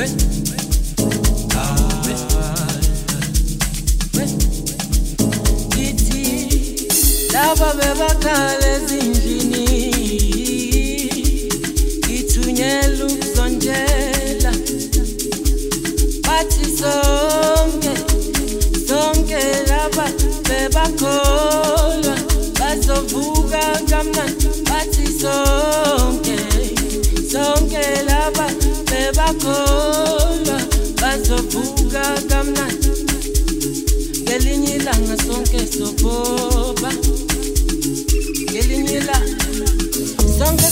Lava bebakhala ezindlini ithunyela ukuzonjela bathi sonke laba bebakholwa bazovuka kamnandi bathi sonke laba bebakholwa bazovuka kamnandi ngelinye ilanga sonke sopopa ngelinye ilanga sonke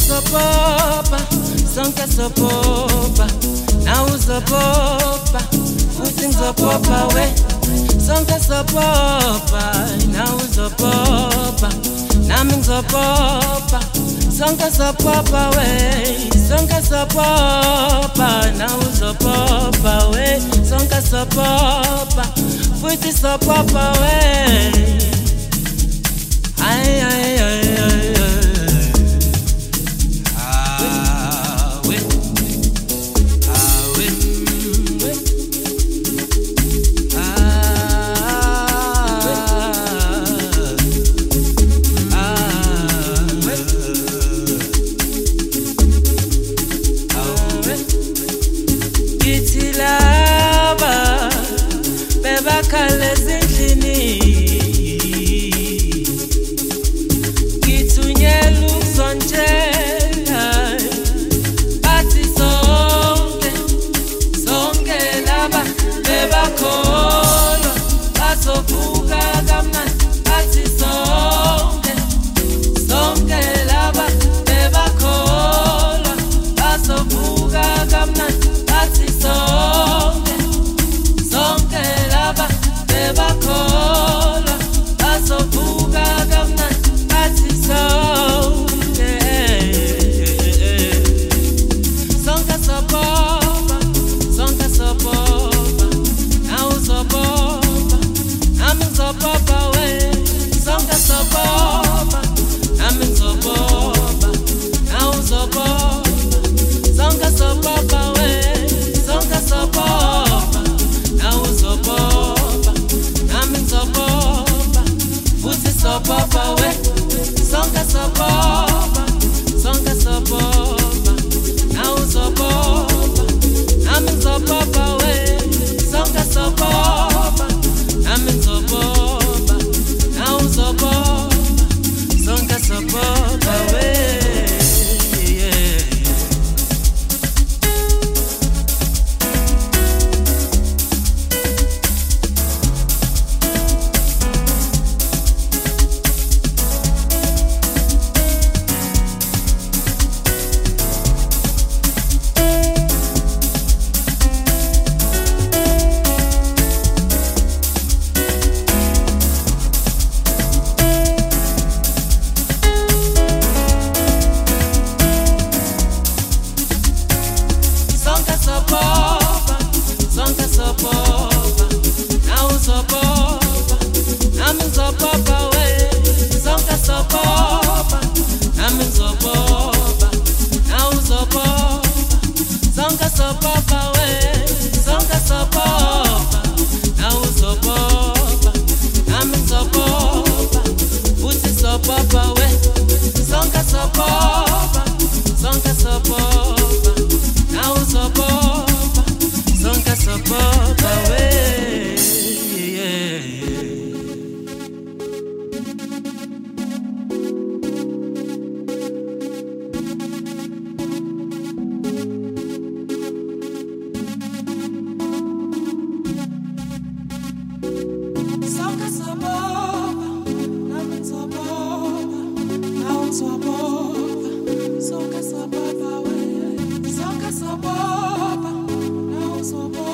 sopopa na uzopopa futhi ngizopopa we sonke sopopa na uzopopa nami ngizopopa sonke sopopa we sonke sopopa na uzopopa we sonke sopopa futhi sopopa we ay bakhala ezindlini ngithunyela ukuzonjela bathi sonke laba bebakholwa bazovuka kamnandi bathi sonke laba bebakholwa bazovuka kamnandi bathi sonke laba bebakholwa bazovuka kamnandi bathi sonke sopopa na uzopopa nami ngizopopa we sonke sopopa nami ngizopopa na uzopopa sonke sopopa we sonke sopopa na uzopopa nami ngizopopa futhi sopopa we sonke sopopa na uzopopa nami ngizopopa we sonke sopopa nami ngizopopa na uzopopa sonke sopopa we Soka sababa, we. Soka sababa, now sababa.